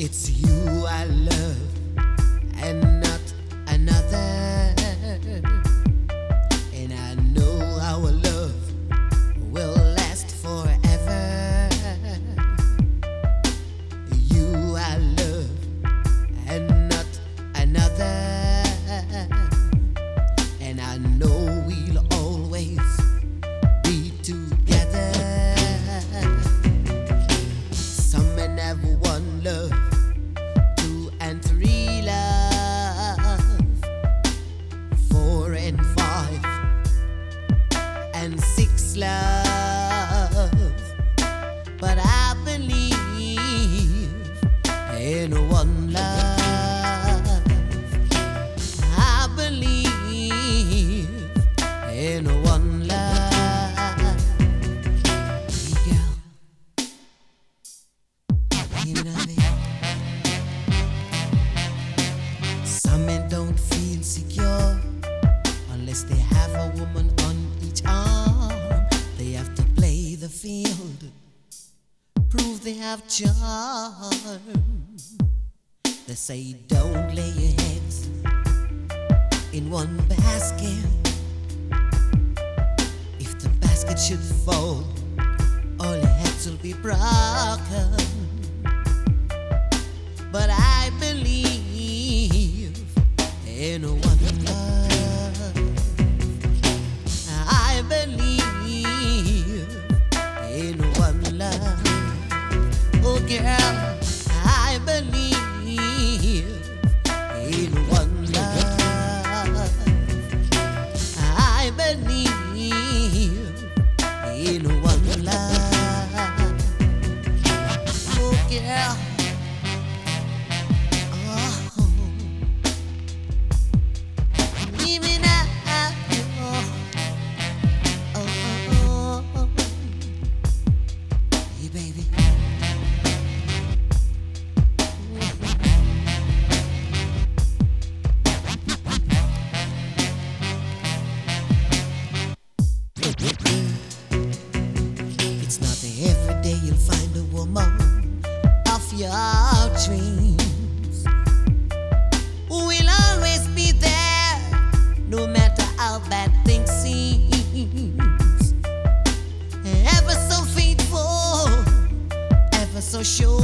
It's you I love and not another. And I know our love will last forever. You I love and not another. And I know we'll always be together. Some men have one love, 2 and 3 love, 4 and 5 and 6 love. But I believe in one love. I believe in one love. Hey girl, you know me. Some men don't feel secure unless they have a woman on each arm. They have to play the field, prove they have charm. They say don't lay your heads in one basket. If the basket should fall, all your heads will be broken. But I believe in one love. I believe in one love. Oh girl, I believe in one love. I believe in one love. Oh girl. It's not every day you'll find a woman of your dreams who will always be there, no matter how bad things seem. Ever so faithful, ever so sure.